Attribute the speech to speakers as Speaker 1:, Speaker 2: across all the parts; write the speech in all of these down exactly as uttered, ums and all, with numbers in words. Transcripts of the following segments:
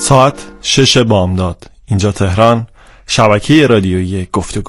Speaker 1: ساعت شش بامداد. اینجا تهران، شبکه رادیویی گفتگو.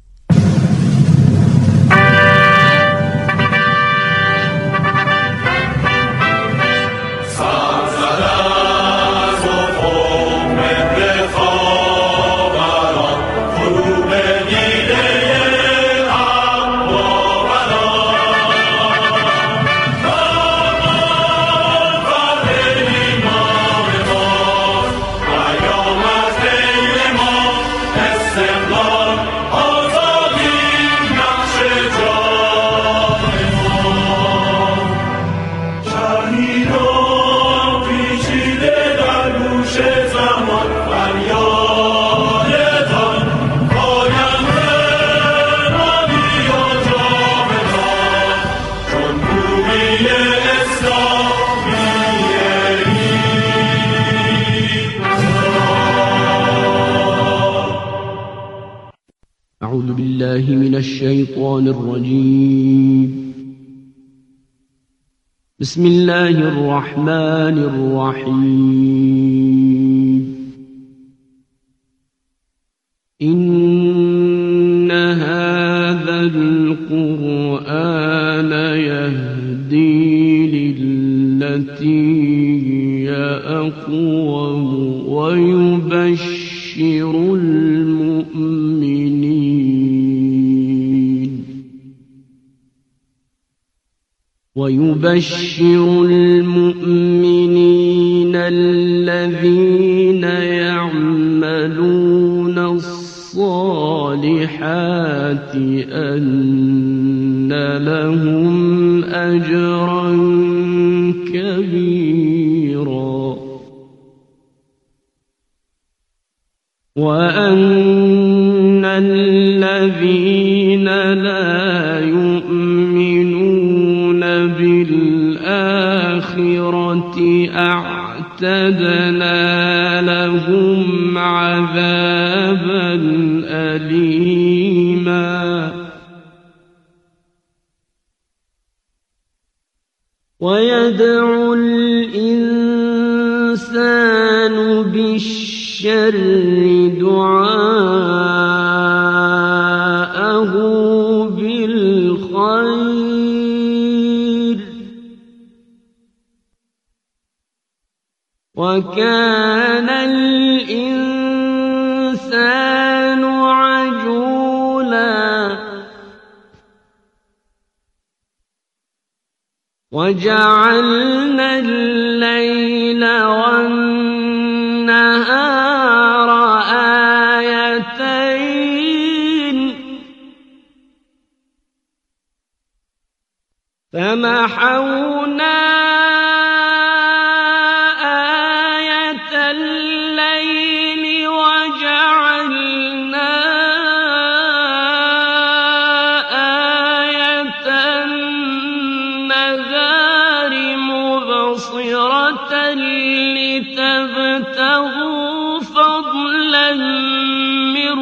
Speaker 2: أعوذ بالله من الشيطان الرجيم. بسم الله الرحمن الرحيم. إن هذا القرآن يهدي للتي هي أقوم ويبشر المؤمنين ويبشر المؤمنين الذين يعملون الصالحات أن لهم أجرا كبيرا وأن الذين لا يؤمنون بالآخرة أعتدنا لهم عذابا أليما ويدعو الإنسان بالشر دعاءه بالخير وكان الإنسان عجولا وجعلنا الليل والنهار آيتين فمحونا آية الليل وجعلنا آية النهار مبصرة لتبتغوا فضلا من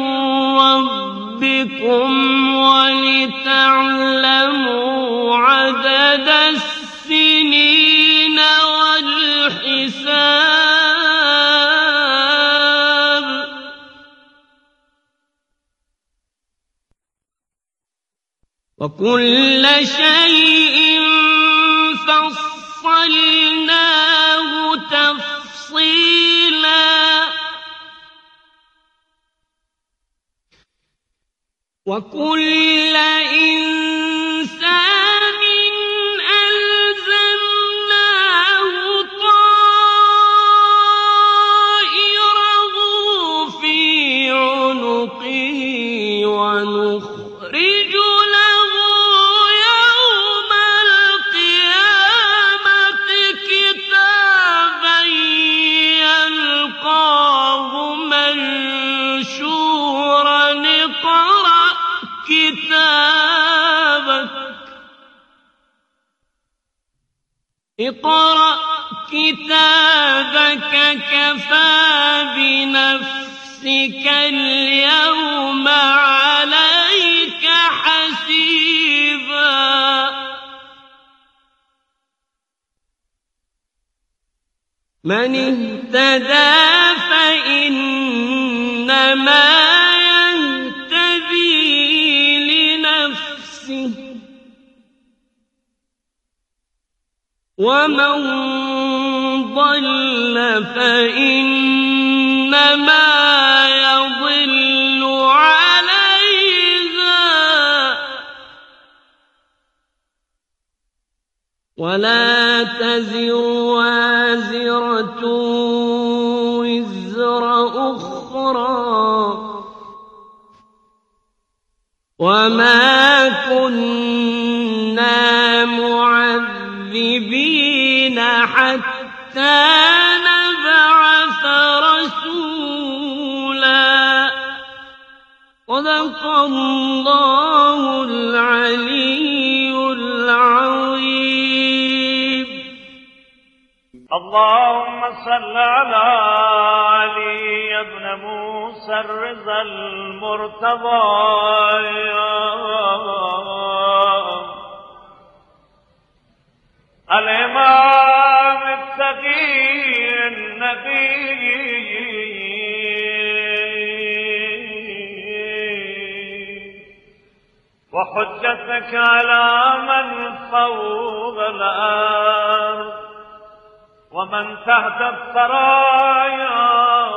Speaker 2: ربكم ولتعلموا عدد السنين والحساب وكل شيء فصلناه تفصيلا وكل إنسان ألزمناه طائره في عنقه ونخرج له يوم القيامة كتابا يلقاه منشورا اقرأ كتابك اقرأ كتابك كفى بنفسك اليوم عليك حسيبا من اهتدى فإنما يهتدي لنفسه ومن ضل فإنما يضل عليها ولا تزر وازرة وزر أخرى وما كنا معذبين حتى نبعث رسولا صدق الله العلي العظيم.
Speaker 3: اللهم صل على علي بن موسى الرضا المرتضى الإمام التقي النبي وحجتك على من فوق الأرض ومن تحت الثرايا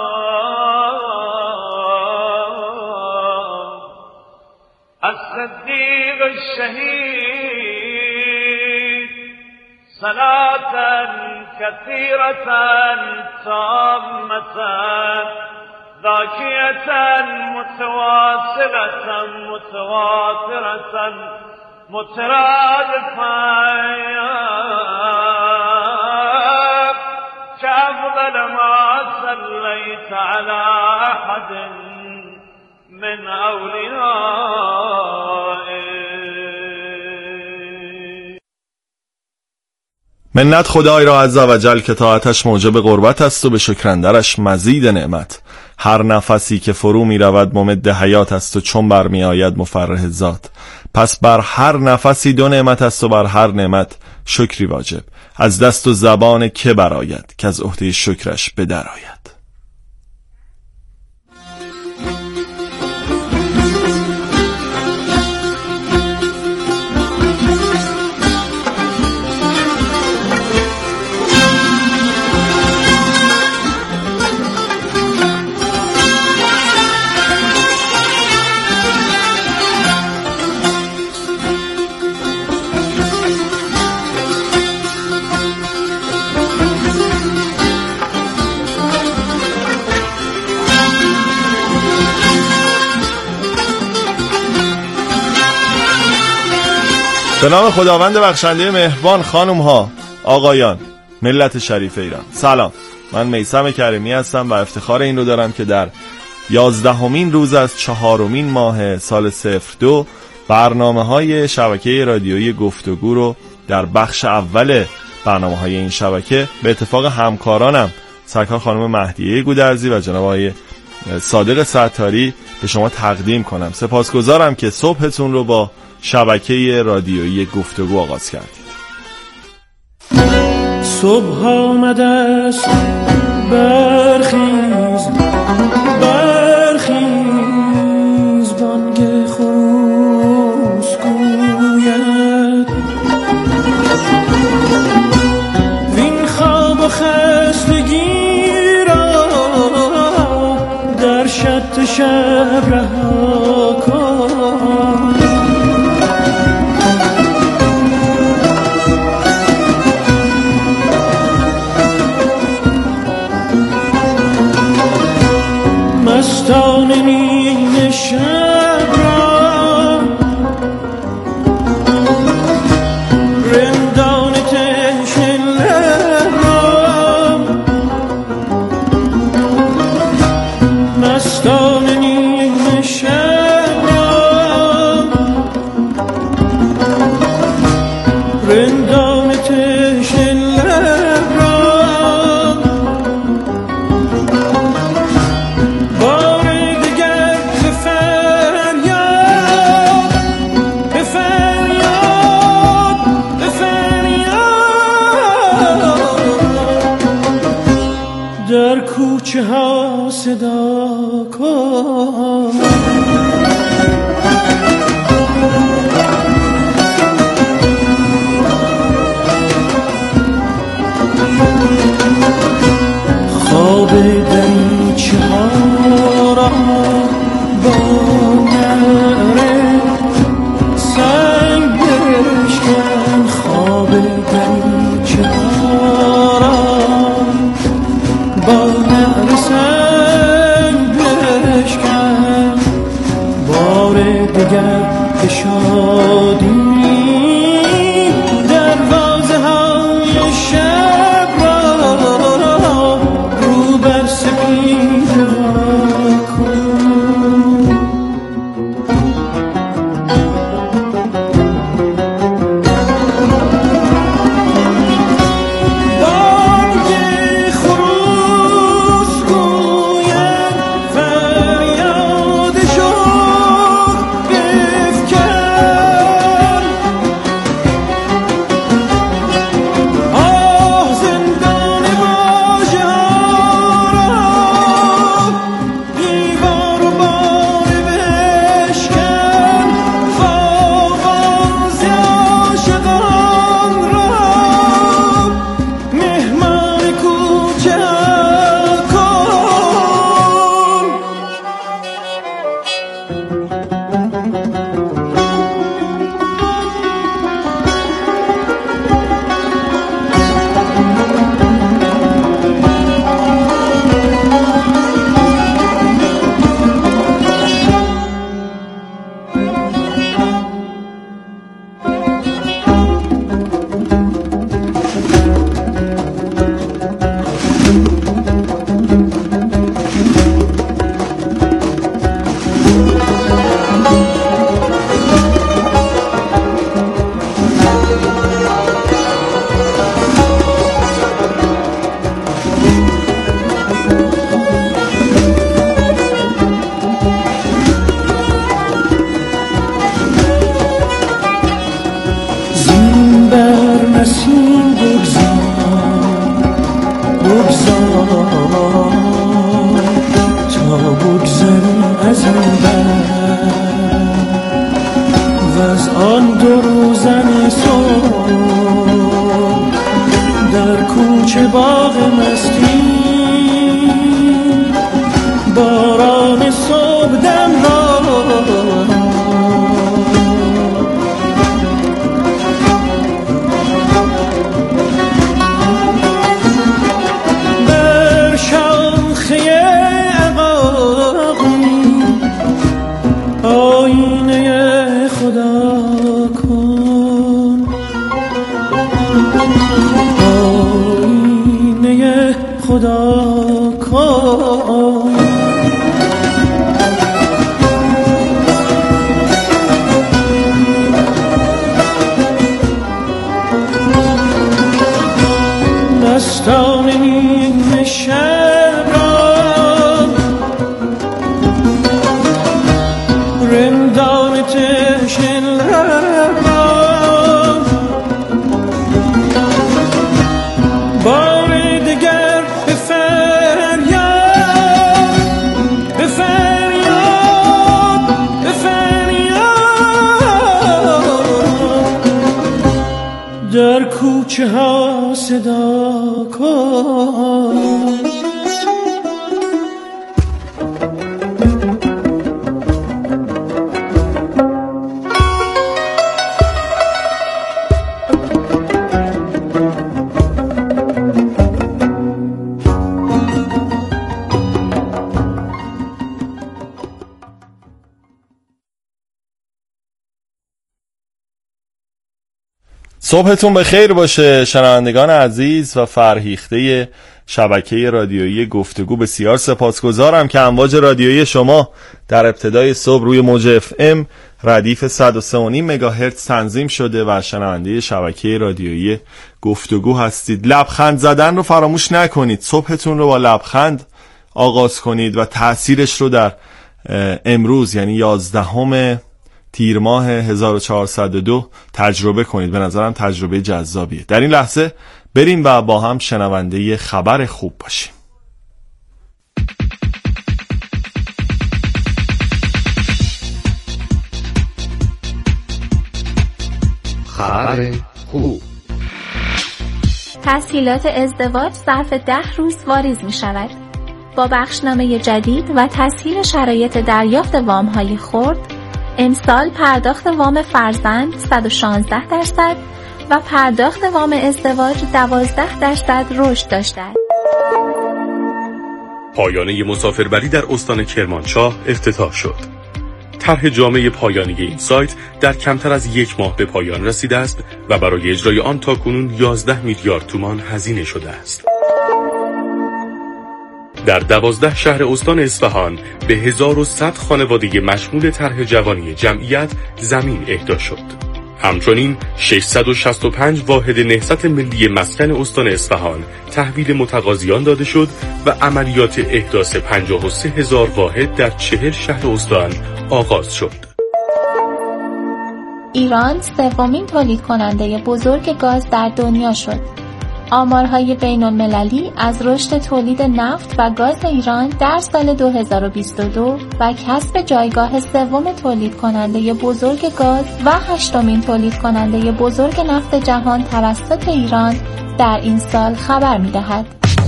Speaker 3: الصديق الشهيد صلاة كثيرة تامة ذاكية متواصلة متواترة مترادفة كأفضل ما صليت على أحد من أوليائك.
Speaker 1: منت خدای را عز و جل که طاعتش موجب قربت است و به شکرندرش مزید نعمت. هر نفسی که فرو می رود ممد حیات است و چون بر می آید مفرح ذات. پس بر هر نفسی دو نعمت است و بر هر نعمت شکری واجب. از دست و زبان که برآید که از عهده شکرش به در آید. به نام خداوند بخشنده مهربان. خانم ها، آقایان، ملت شریف ایران، سلام. من میثم کریمی هستم و افتخار این رو دارم که در یازدهمین روز از چهارمین ماه سال صفر دو برنامه های شبکه رادیویی گفتگو رو در بخش اول برنامه های این شبکه به اتفاق همکارانم سرکار خانم مهدیه گودرزی و جناب آقای صادق ستاری به شما تقدیم کنم. سپاسگزارم که صبحتون رو با شبکه رادیویی گفتگو آغاز کردید.
Speaker 4: صبح آمده است، برخیز برخیز بانگ خروس گوید وین خواب و خستگی را در شط شب رها کن. مستان نیمه شب را رندان تشن لب را مستان نیمه شب در کوچه ها صدا کن. خواب دریچه ها را با نعره سنگ بشکن. خواب دریچه ها را با نعره سنگ بشکن. بار دیگر به شادی دروازه های شب را رو بر سپیده کن. در کوچه ها صدا کن.
Speaker 1: صبحتون بخیر باشه شنوندگان عزیز و فرهیخته شبکه رادیویی گفتگو. بسیار سپاسگزارم که امواج رادیویی شما در ابتدای صبح روی موج اف ام ردیف صد و سه و نیم مگاهرتز تنظیم شده و شنونده شبکه رادیویی گفتگو هستید. لبخند زدن رو فراموش نکنید. صبحتون رو با لبخند آغاز کنید و تأثیرش رو در امروز یعنی یازدهم تیر ماه هزار و چهارصد و دو تجربه کنید. به نظرم تجربه جذابیه. در این لحظه بریم و با هم شنونده خبر خوب باشیم.
Speaker 5: خبر خوب.
Speaker 6: تسهیلات ازدواج ظرف ده روز واریز می شود. با بخشنامه جدید و تسهیل شرایط دریافت وام‌های خرد، امسال پرداخت وام فرزند صد و شانزده درصد و پرداخت وام ازدواج دوازده درصد رشد داشته است.
Speaker 7: پایانه مسافربری در استان کرمانشاه افتتاح شد. طرح جامع پایانی این سایت در کمتر از یک ماه به پایان رسیده است و برای اجرای آن تاکنون یازده میلیارد تومان هزینه شده است. در دوازده شهر استان اصفهان به هزار و صد خانواده مشمول طرح جوانی جمعیت زمین اهدا شد. همچنین ششصد و شصت و پنج واحد نهضت ملی مسکن استان اصفهان تحویل متقاضیان داده شد و عملیات احداث پنجاه و سه هزار واحد در چهل شهر استان آغاز شد.
Speaker 6: ایران سومین تولید کننده بزرگ گاز در دنیا شد. آمارهای بین المللی از رشد تولید نفت و گاز ایران در سال دو هزار و بیست و دو و کسب جایگاه سوم تولید کننده بزرگ گاز و هشتمین تولید کننده بزرگ نفت جهان توسط ایران در این سال خبر می‌دهد.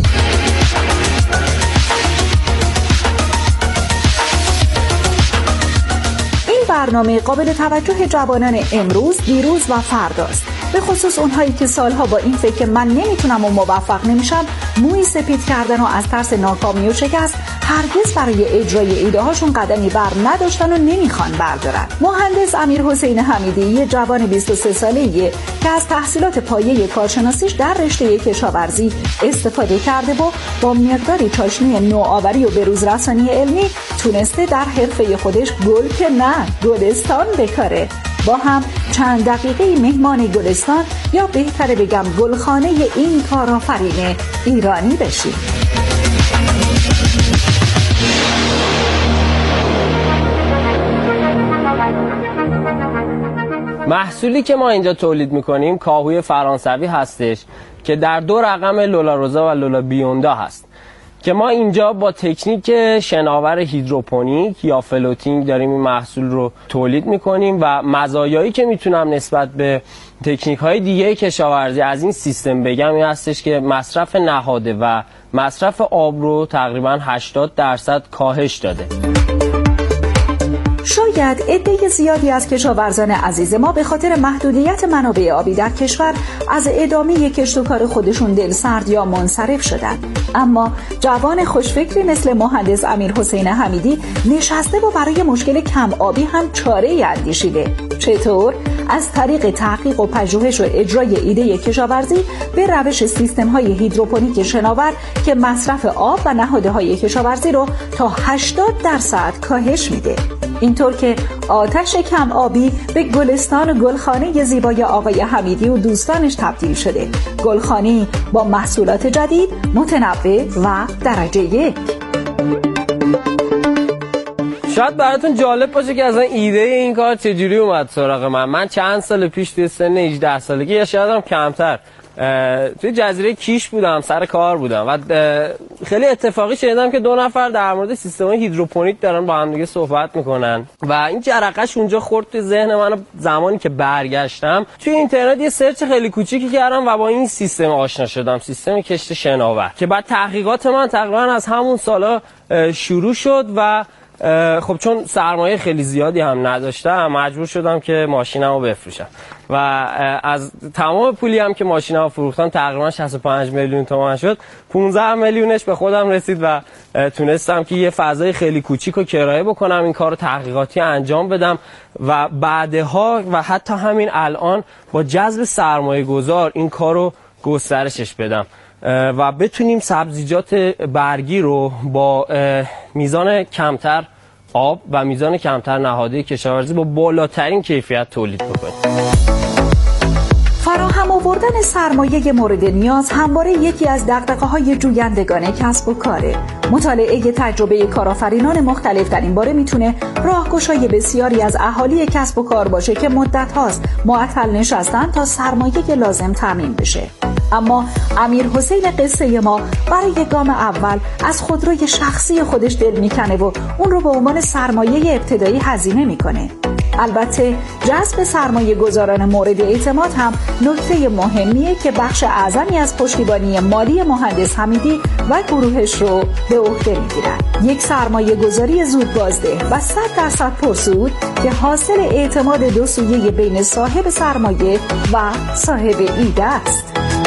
Speaker 8: این برنامه قابل توجه جوانان امروز، دیروز و فرداست. به خصوص اونهایی که سالها با این فکر من نمیتونم و موفق نمیشم موی سپید کردن و از ترس ناکامی و شکست هرگز برای اجرای ایده هاشون قدمی بر نداشتن و نمیخوان بردارن. مهندس امیرحسین حمیدی یه جوان بیست و سه ساله‌ایه که از تحصیلات پایه کارشناسیش در رشته کشاورزی استفاده کرده و با مقداری چاشنی نوآوری و بروز رسانی علمی تونسته در حرفه خودش گل که نه گلستان بکاره. با هم چند دقیقه مهمان گلستان یا بهتره بگم گلخانه این کارآفرین ایرانی بشیم.
Speaker 9: محصولی که ما اینجا تولید میکنیم کاهوی فرانسوی هستش که در دو رقم لولا روزا و لولا بیوندا هست که ما اینجا با تکنیک شناور هیدروپونیک یا فلوتینگ داریم این محصول رو تولید میکنیم و مزایایی که میتونم نسبت به تکنیک های دیگه کشاورزی از این سیستم بگم این هستش که مصرف نهاده و مصرف آب رو تقریبا هشتاد درصد کاهش داده.
Speaker 8: شاید عده زیادی از کشاورزان عزیز ما به خاطر محدودیت منابع آبی در کشور از ادامه کشت و کار خودشون دلسرد یا منصرف شدن، اما جوان خوشفکری مثل مهندس امیرحسین حمیدی نشسته و برای مشکل کم آبی هم چاره‌ای اندیشیده. چطور؟ از طریق تحقیق و پژوهش و اجرای ایده کشاورزی به روش سیستم‌های هیدروپونیک شناور که مصرف آب و نهادهای کشاورزی رو تا هشتاد درصد کاهش میده. اینطور که آتش کم آبی به گلستان و گلخانه زیبای آقای حمیدی و دوستانش تبدیل شده. گلخانه با محصولات جدید، متنوع و درجه یک.
Speaker 9: شاید براتون جالب باشه که اصلا ایده این کار چجوری اومد سراغ من. من چند سال پیش توی سن هجده سالگی یا شاید هم کمتر توی جزیره کیش بودم، سر کار بودم و خیلی اتفاقی شنیدم که دو نفر در مورد سیستم هیدروپونیک دارن با هم دیگه صحبت میکنن و این جرقه‌ش اونجا خورد توی ذهن من. زمانی که برگشتم توی اینترنت یه سرچ خیلی کوچیکی کردم و با این سیستم آشنا شدم، سیستم کشت شناور، که بعد تحقیقات من تقریبا از همون سالا شروع شد و خب چون سرمایه خیلی زیادی هم نداشتم مجبور شدم که ماشینمو بفروشم و از تمام پولی هم که ماشینمو فروختم تقریبا شصت و پنج میلیون تومان شد، پانزده میلیونش به خودم رسید و تونستم که یه فضای خیلی کوچیک رو کرایه بکنم، این کارو تحقیقاتی انجام بدم و بعدها و حتی همین الان با جذب سرمایه گذار این کارو گسترشش بدم و بتونیم سبزیجات برگی رو با میزان کمتر آب و میزان کمتر نهاده کشاورزی با بالاترین کیفیت تولید بکنیم.
Speaker 8: فراهم آوردن سرمایه مورد نیاز همواره یکی از دغدغه‌های جویندگان کسب و کاره. مطالعه تجربه کارآفرینان مختلف در این باره میتونه راهگشای بسیاری از اهالی کسب و کار باشه که مدت هاست معطل نشستن تا سرمایه لازم تامین بشه. اما امیرحسین قصه ما برای گام اول از خودروی شخصی خودش دل میکنه و اون رو به عنوان سرمایه ابتدایی هزینه میکنه. البته جذب سرمایه گذاران مورد اعتماد هم نکته مهمیه که بخش اعظمی از پشتیبانی مالی مهندس حمیدی و گروهش رو به عهده میگیرن. یک سرمایه گذاری زود بازده و صد درصد پرسود که حاصل اعتماد دو سویه بین صاحب سرمایه و صاحب ایده است.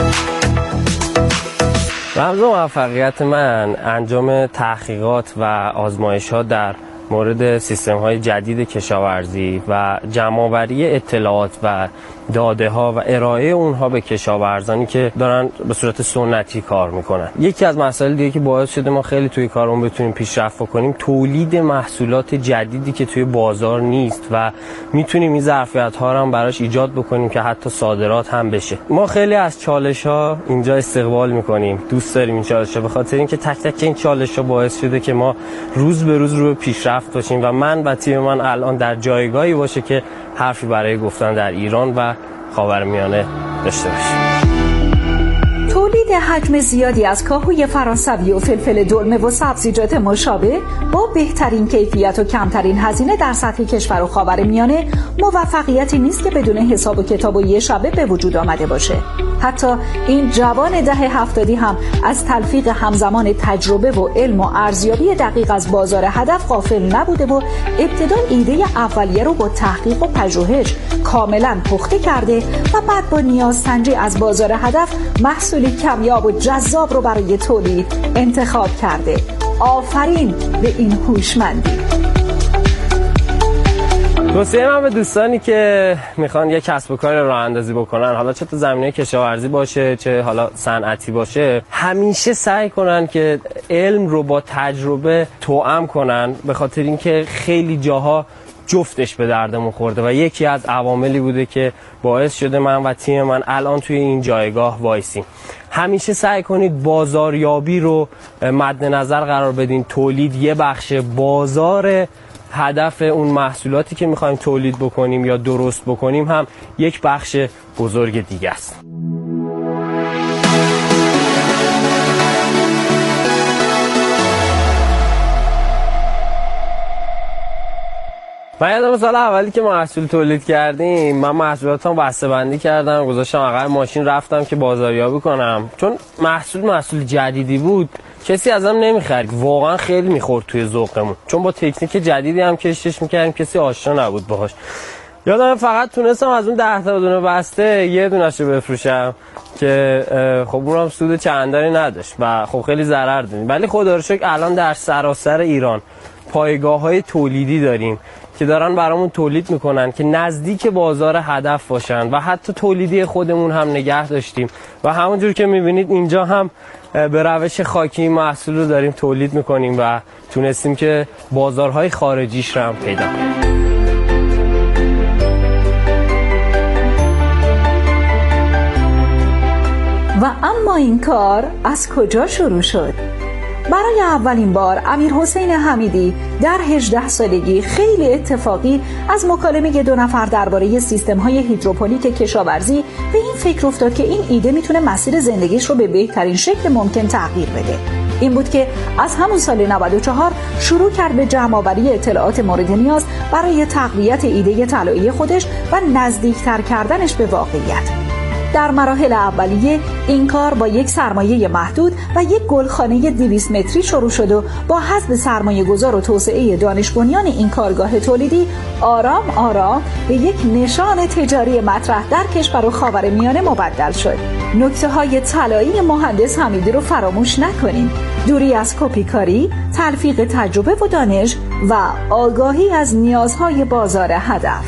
Speaker 9: رمز موفقیت من انجام تحقیقات و آزمایش‌ها در مورد سیستم‌های جدید کشاورزی و جمع‌آوری اطلاعات و داده‌ها و ارائه اونها به کشاورزانی که دارن به صورت سنتی کار میکنن. یکی از مسائل دیگه که باعث شده ما خیلی توی کارمون بتونیم پیشرفت کنیم تولید محصولات جدیدی که توی بازار نیست و میتونیم این ظرفیت‌ها رو هم براش ایجاد بکنیم که حتی صادرات هم بشه. ما خیلی از چالش‌ها اینجا استقبال میکنیم. دوست داریم این چالش‌ها به خاطر اینکه تک تک این چالش‌ها باعث شده که ما روز به روز رو پیشرفت باشیم و من و تیم من الان در جایگاهی باشه که حرفی برای گفتن در ایران و خاورمیانه داشته باشیم.
Speaker 8: تولید حجم زیادی از کاهوی فرانسوی و فلفل دلمه و سبزیجات مشابه با بهترین کیفیت و کمترین هزینه در سطح کشور و خاورمیانه موفقیتی نیست که بدون حساب و کتاب و یه شبه به وجود آمده باشه. حتی این جوان دهه هفتادی هم از تلفیق همزمان تجربه و علم و ارزیابی دقیق از بازار هدف غافل نبوده و ابتدا ایده اولیه رو با تحقیق و پژوهش کاملا پخته کرده و بعد با نیازسنجی از بازار هدف محصولی کمیاب و جذاب رو برای تولید انتخاب کرده. آفرین به این هوشمندی.
Speaker 9: توصیه من به دوستانی که میخوان یک کسب و کار راه اندازی بکنن، حالا چه تو زمینه کشاورزی باشه چه حالا صنعتی باشه، همیشه سعی کنن که علم رو با تجربه توأم کنن، به خاطر اینکه خیلی جاها جفتش به دردمون خورده و یکی از عواملی بوده که باعث شده من و تیم من الان توی این جایگاه وایسیم. همیشه سعی کنید بازاریابی رو مد نظر قرار بدین. تولید یه بخش، بازار هدف اون محصولاتی که میخوایم تولید بکنیم یا درست بکنیم هم یک بخش بزرگ دیگه است. من یادم سال اولی که محصول تولید کردیم، من محصولاتم بسته بندی کردم، گذاشتم عقب ماشین، رفتم که بازاریابی کنم. چون محصول محصول جدیدی بود، کسی ازم نمیخرید، واقعا خیلی میخورد توی ذوقمون، چون با تکنیک جدیدی هم کشش میکردیم، کسی آشنا نبود باهاش. یادم فقط تونستم از اون ده تا دونه بسته یه دونش رو بفروشم که خب اونم سود چندانی نداشت و خب خیلی ضرر دادیم. ولی خدا رو شکر الان در سراسر ایران پایگاه‌های تولیدی داریم که دارن برامون تولید میکنن که نزدیک بازار هدف باشن و حتی تولیدی خودمون هم نگه داشتیم و همونجور که میبینید اینجا هم به روش خاکی محصول رو داریم تولید میکنیم و تونستیم که بازارهای خارجیش رو هم پیدا کنیم.
Speaker 8: و اما این کار از کجا شروع شد؟ برای اولین بار امیر حسین حمیدی در هجده سالگی خیلی اتفاقی از مکالمه دو نفر درباره سیستم‌های هیدروپونیک کشاورزی به این فکر افتاد که این ایده میتونه مسیر زندگیش رو به بهترین شکل ممکن تغییر بده. این بود که از همون سال نود و چهار شروع کرد به جمع‌آوری اطلاعات مورد نیاز برای تقویت ایده طلایی خودش و نزدیکتر کردنش به واقعیت. در مراحل اولیه این کار با یک سرمایه محدود و یک گلخانه دویست متری شروع شد و با حذف سرمایه گذار و توسعه دانش بنیان این کارگاه تولیدی آرام آرام به یک نشان تجاری مطرح در کشور و خاورمیانه مبدل شد. نکته های طلایی مهندس حمیدی رو فراموش نکنید. دوری از کپیکاری، تلفیق تجربه و دانش و آگاهی از نیازهای بازار هدف.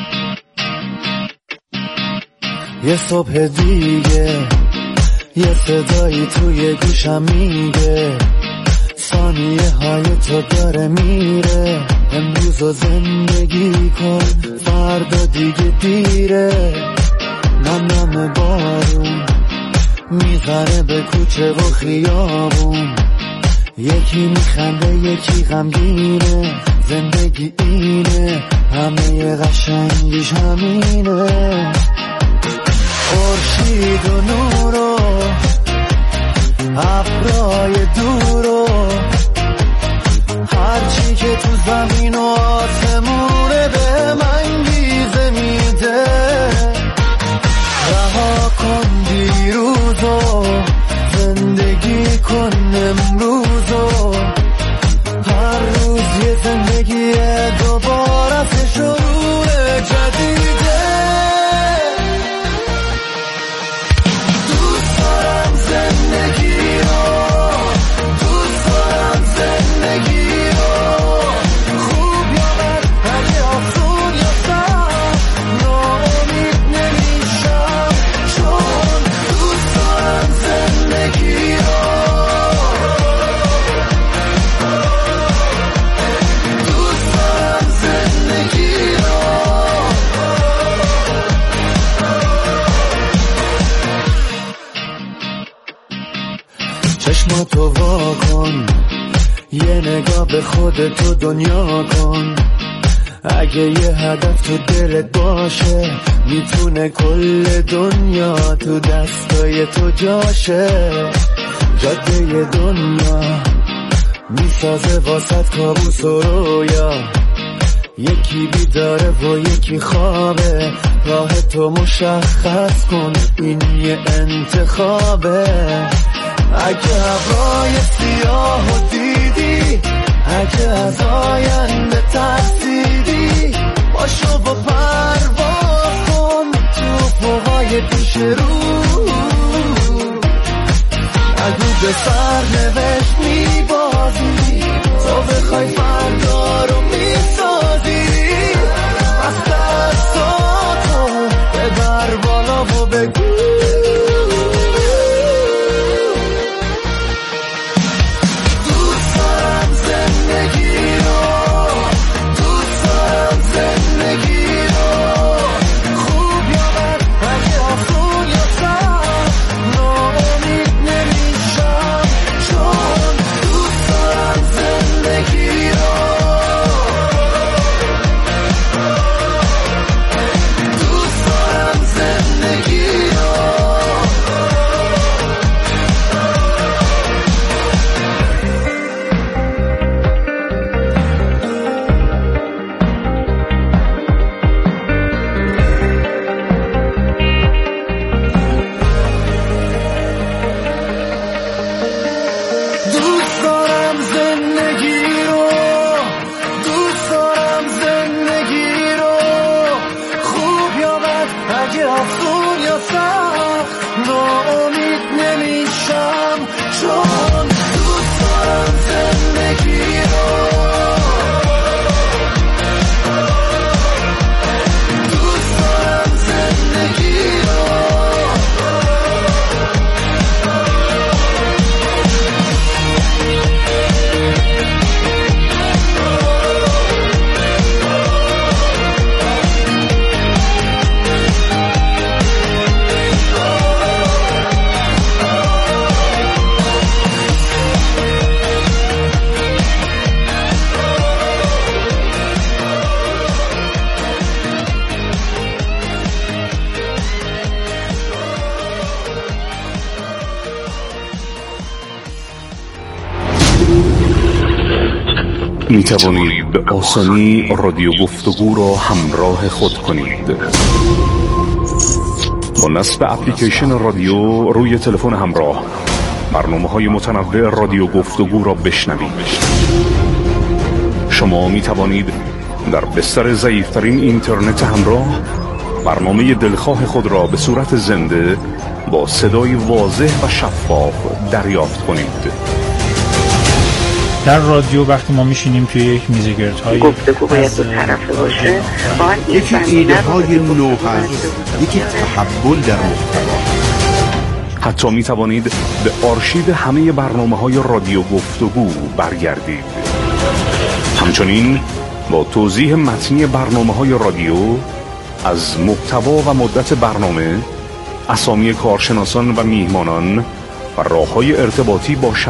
Speaker 5: یه صبح دیگه یه صدایی توی گوشم میگه ثانیه های تو داره میره، امروز رو زندگی کن فردا دیگه دیره. نم نم بارون میزنه به کوچه و خیابون، یکی میخنده یکی غمگینه، زندگی اینه همه قشنگیش همینه. خورشید و نور و ابرای دور و هرچی که تو زمین و آسمونه به من کن امروزو، هر روز یه زندگی دوباره شروع جدیده. دوست دارم زندگی رو، دوست دارم زندگی رو، خوب یا بد، اگه آسون یا سخت، ناامید نمیشم، چون دوست دارم زندگی رو. دوست دارم زندگی رو. چشماتو وا کن، یه نگاه به خودتو دنیا کن. اگه یه هدف تو دلت باشه، میتونه کل دنیا تو دستای تو جاشه. جاده دنیا میسازه واسط کابوس و رویا، یکی بیداره و یکی خوابه. راه تو مشخص کن، این یه انتخابه. اگه هوای سیاه و دیدی، اگه از آینده ترسیدی، باشو با پرواز کن تو فوقای پیش رو. اگه به سرنوشت میبازی، تو بخوای فردا رو میسازی. از دستاتو ببر بالا و بگو دوست دارم زندگی رو، دوست دارم زندگی رو، خوب یا بد، اگه آسون یا سخت، ناامید نمیشم، چون دوست دارم زندگی رو. دوست دارم زندگی رو. دوست دارم زندگی رو، دوست دارم زندگی رو، خوب یا بد، اگه آسون یا سخت، ناامید نمیشم، چون دوست دارم زندگی رو. دوست دارم زندگی رو.
Speaker 7: می توانید به آسانی رادیو گفتگو را همراه خود کنید. با نصب اپلیکیشن رادیو روی تلفن همراه، برنامه‌های متنوع رادیو گفتگو را بشنوید. شما می توانید در بستر ضعیف‌ترین اینترنت همراه برنامه دلخواه خود را به صورت زنده با صدای واضح و شفاف دریافت کنید.
Speaker 10: در رادیو وقتی ما میشینیم توی یک میزگردهای
Speaker 11: گفتگو باید دو طرفه باشه،
Speaker 12: یکی ایده های نو هست، یکی تحول در محتوا.
Speaker 7: حتی می توانید به آرشیو همه برنامه های رادیو گفتگو برگردید. همچنین با توضیح متنی برنامه های رادیو از محتوا و مدت برنامه، اسامی کارشناسان و میهمانان و راه‌های ارتباطی با